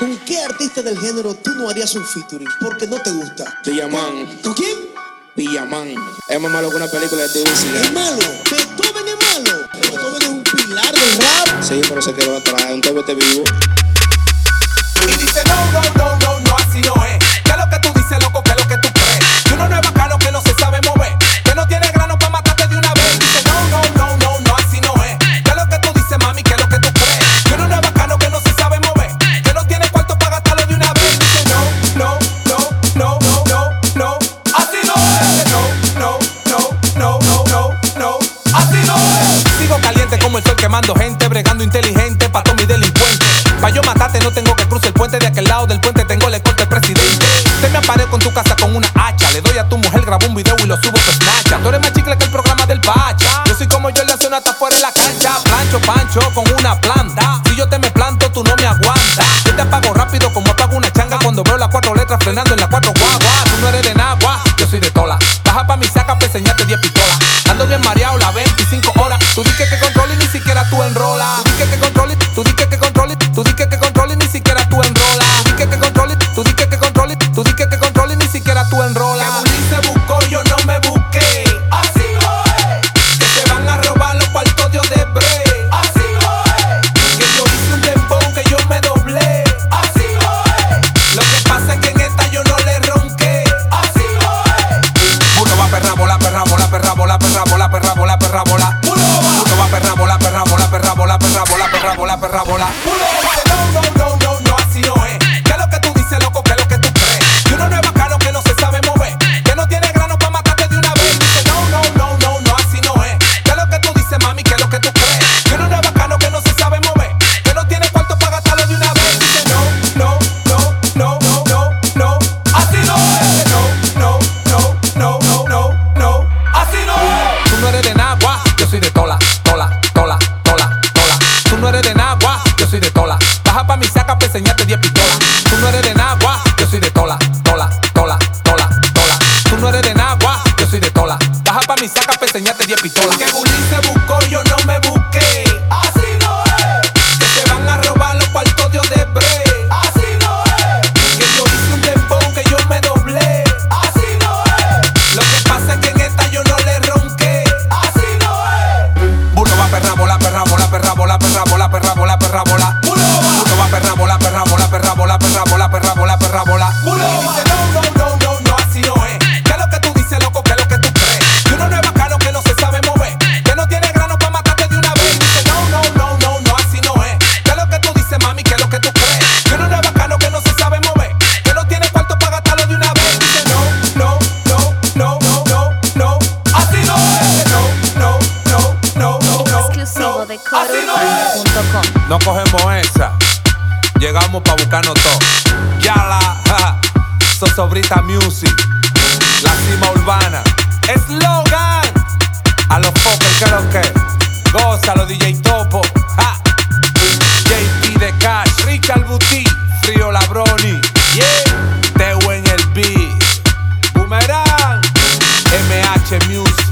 ¿Con qué artista del género tú no harías un featuring? Porque no te gusta. Villamán. ¿Con quién? Villamán. Es más malo que una película de TV. ¿Es malo? ¿Beethoven es malo? ¿Beethoven es un pilar del rap? Sí, pero se quedó atrás. Un TBT vivo. Y dice no, así no es. ¿Qué es lo que tú dices, loco? ¿Qué es lo que tú crees? Que uno no es bacano, que no se sabe mover, que no tiene grano para matarte de una vez. Dice no, así no es. ¿Qué es lo que tú dices, mami? ¿Qué es lo que tú crees? Que uno no es bacano, que no se sabe mover, que no tiene cuarto para gastarlo de una vez. Dice no, así no es. No, así no es. Sigo caliente como el sol quemando gente, bregando inteligente pa' todo mi delincuente. Pa' yo matarte no tengo que cruzar el puente, de aquel lado del puente tengo la escolta del presidente. Te me aparezco en tu casa con una hacha, le doy a tu mujer, grabo un video y lo subo por Snapchat. Tú eres más chicle que el programa del Pacha. Yo soy como yo, le hace hasta fuera de la cancha. Plancho, pancho con una planta. Si yo te me planto, tú no me aguantas. Yo te apago rápido como apago una changa cuando veo las 4 letras frenando en las 4 guaguas. Tú no eres de Nagua, yo soy de Tola. Baja pa' mi saca pa' enseñarte 10 pistolas. Ando bien mareado las 25 horas. Tú dices que control y ni siquiera tú enrolas. Tú dices que control y, tú dices que control y, tú dices que control y ni siquiera tú enrolas. Tú dices que control y, tú dices que control y, tú dices que control y ni siquiera tú enrolas. Que Bulín se buscó, yo no me busqué. Así no es. Que se van a robar los cuartos de Odebrecht. Así no es. Que yo hice un tempón, que yo me doblé. Así no es. Lo que pasa es que en esta yo no le ronqué. Así no es. Uno va perra, bola, perra, bola, perra, bola, perra, bola, perra, bola, perra, bola. Uno va perra, bola, perra, bola, perra, bola, perra, bola, perra, bola, perra, bola. No, así no es. ¿Qué es lo que tú dices, loco? ¿Qué es lo que tú crees? Que uno no es bacano, que no se sabe mover, que no tiene grano para matarte de una vez. Dice no, así no es. ¿Qué es lo que tú dices, mami? ¿Qué es lo que tú crees? Que uno no es bacano, que no se sabe mover, que no tiene cuarto para gastarlo de una vez. Dice no, así no es. No, así no es. Tú no eres de Nagua, yo soy de Tola. Tú no eres de Nagua, yo soy de Tola. Baja pa' mi saca pa' enseñarte 10 pistolas. Tú no eres de Nagua, yo soy de Tola. Tú no eres de Nagua, yo soy de Tola. Baja pa' mi saca pa' enseñarte 10 pistolas. Que Bulín se buscó, yo no me busqué. Así no es. Que se van a robar los cuartos de Odebrecht. Así no es. Que yo hice un tempón, que yo me doblé. Así no es. Lo que pasa es que en esta yo no le ronqué. Así no es. Uno va perra, bola, perra, bola, perra, bola, perra, bola, perra, bola, perra, bola. Uno va perra, bola, perra, bola, perra, bola, perra, bola, perra, bola, perra, bola. Uno dice no, así no es. ¿Qué es lo que tú dices, loco? ¿Qué es lo que tú crees? Que uno no es bacano, que no se sabe mover, que no tiene grano para matarte de una vez. Dice no, así no es. ¿Qué es lo que tú dices, mami? ¿Qué es lo que tú crees? Que uno no es bacano, que no se sabe mover, que no tiene cuarto para gastarlo de una vez. Dice no, así no es. Exclusivo de Así no es. CoroUrbana.com. No cogemos esa, llegamos pa' buscarnos todo. Yala, Zozobrita Music, la cima urbana, Slogan, a los fuckers que lo que, gózalo DJ Topo, JP de Cash, Richard Buti, Frío Labroni, yeah, Teo en el beat, Boomerang, MH Music.